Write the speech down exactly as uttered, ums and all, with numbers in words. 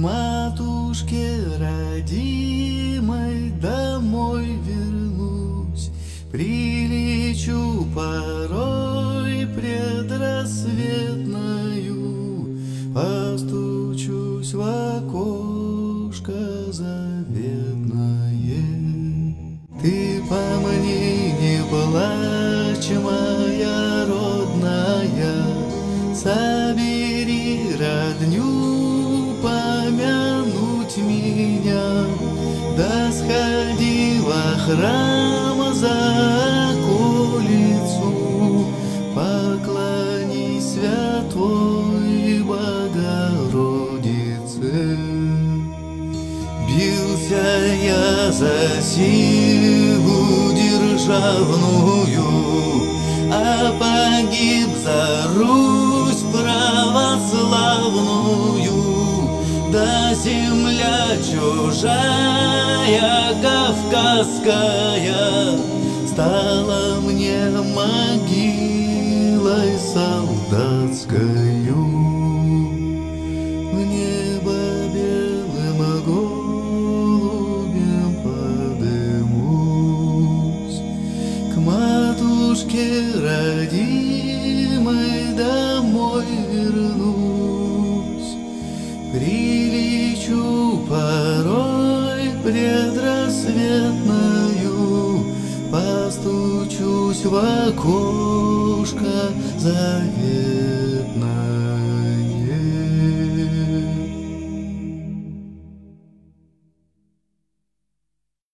матушке родимой домой вернусь, прилечу порой предрассветною, постучусь в окошко заветное. Ты по мне не плачь, моя родная, собери родню помянуть меня, да сходи во храм за околицу, поклонись святой Богородице. Бился я за силу державную, а погиб за Русь православную. Да земля чужая, кавказская, стала мне могилой солдатскою. В небо белым голубем подымусь, к матушке родимой домой вернусь, прилечу порой предрассветною, постучусь в окошко заветное.